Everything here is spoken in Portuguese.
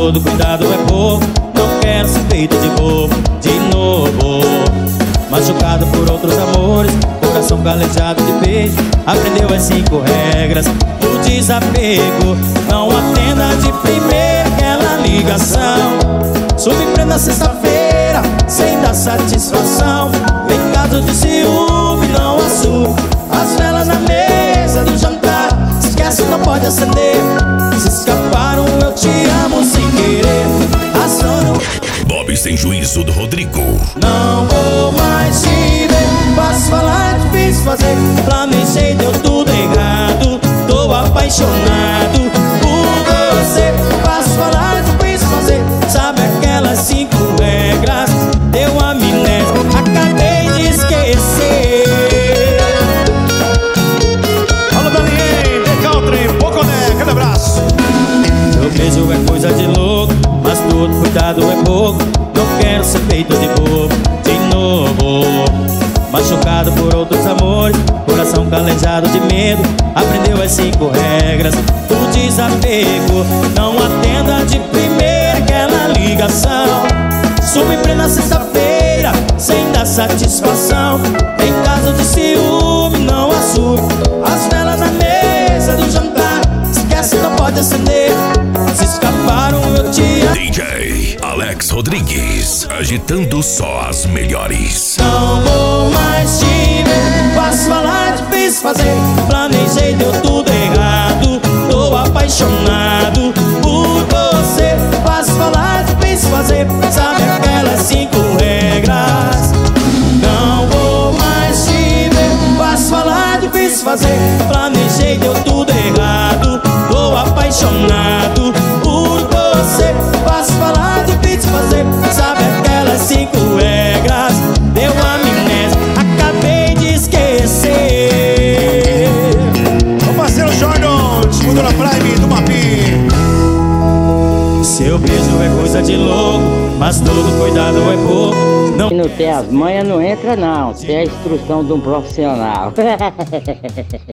todo cuidado é pouco. Não quero ser feito de bobo de novo. Machucado por outros amores, coração calejado de beijo. Aprendeu as 5 regras do desapego. Não atenda de primeira aquela ligação. Surpreenda sexta-feira sem dar satisfação. Em caso de ciúme não assume. As velas na mesa do jantar, esquece, não pode acender. Se escaparam, eu te amo sem querer. Ação Bob Sem Juízo do Rodrigo. não vou mais te ver. Posso falar, difícil fazer. Planejei, deu tudo errado. Tô apaixonado por você. Posso falar, difícil fazer. Sabe aquelas 5 regras? Deu amnésia, acabei de esquecer. Alô, Daniel, The Country, Poconé, aquele abraço. Seu beijo é coisa de louco, mas todo cuidado é pouco. Não quero ser feito de bobo de novo. Machucado por outros amores, coração calejado de medo. Aprendeu as 5 regras do desapego. Não atenda de primeira aquela ligação. Sume em plena sexta-feira sem dar satisfação. Em caso de ciúme não assume. As velas na mesa do jantar, esquece, não pode acender. Se escaparam, eu te amo. DJ Alex Rodrigues, agitando só as melhores. Não vou mais te ver. Posso falar, difícil fazer. Planejei, deu tudo errado. Tô apaixonado por você. Posso falar, difícil fazer. Sabe aquelas 5 regras? Não vou mais te ver. Posso falar, difícil fazer. Planejei, deu tudo errado. Tô apaixonado por você. Posso falar, difícil fazer. Sabe aquelas 5 regras? Deu amnésia, acabei de esquecer. O parceiro Jordan, Cultura Prime do Mapim. Seu beijo é coisa de louco, mas todo cuidado é pouco. Não Se não tem as manhas, não entra não. Tem a instrução de um profissional.